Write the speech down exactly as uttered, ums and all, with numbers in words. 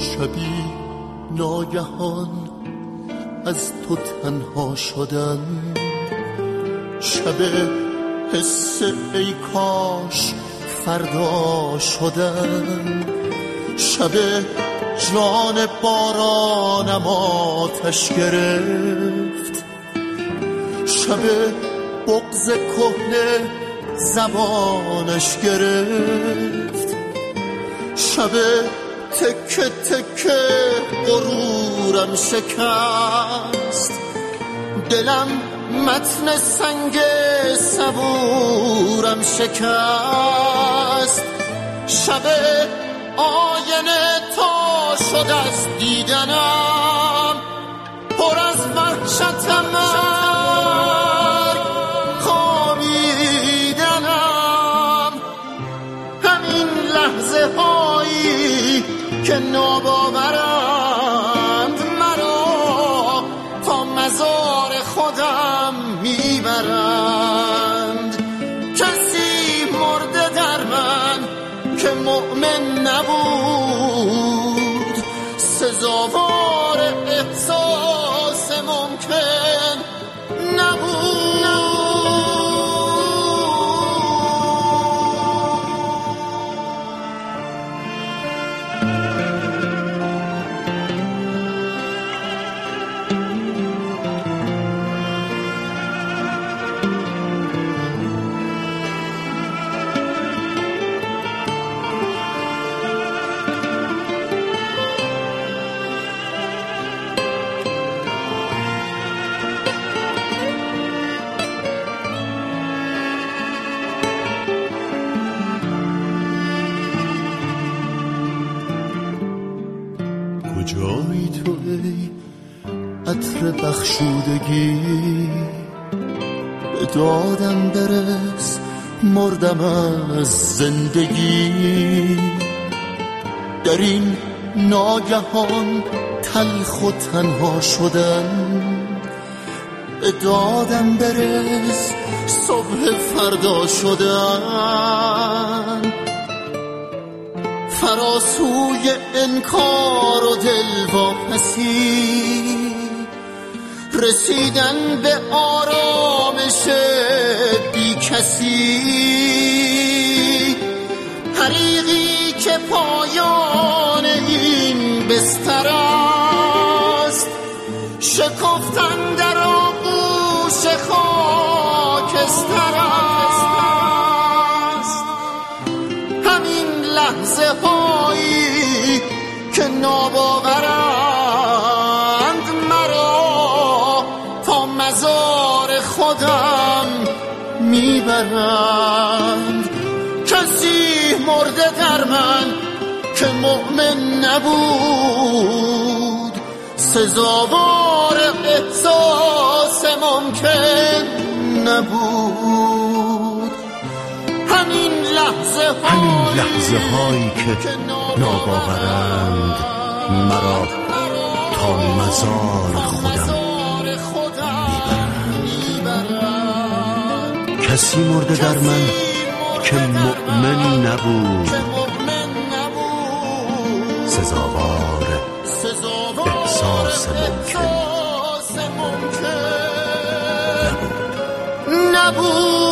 شبی ناگهان از تو تنها شدن، شب حس ای کاش فردا شدن، شب جان بارانم آتش گرفت، شب بغض کهنه زبانش گرفت، شب تکه تکه غرورم شکست، دلم متن سنگ صبورم شکست، شب آینه تا شد از دیدنم، پر از وحشت مرگ خوابیدنم، همین لحظه هایی که ناباورند مرا تا مزار خودم میبرند. کسی مرده در من که مؤمن نبود، سزاوار احساس ممکن نبود. کجایی تو ای عطر بخشودگی، به دادم برس مردم از زندگی، در این ناگهان تلخ و تنها شدن، به دادم برس صبح فردا شدن، فراسوی انکار و دلواپسی، رسیدن به آرامش بی کسی، طریقی که پایان این بستر است، شکفتن در آغوش خاکستر است، همین لحظه هایی که ناباورند مرا تا مزار خودم میبرند. کسی مرده در من که مؤمن نبود، سزاوار احساس ممکن نبود. همین لحظه همین لحظه هایی که ناباورند مرا تا مزار خودم میبرند. کسی مرده در من که مؤمن نبود، سزاوار احساس ممکن نبود. نبود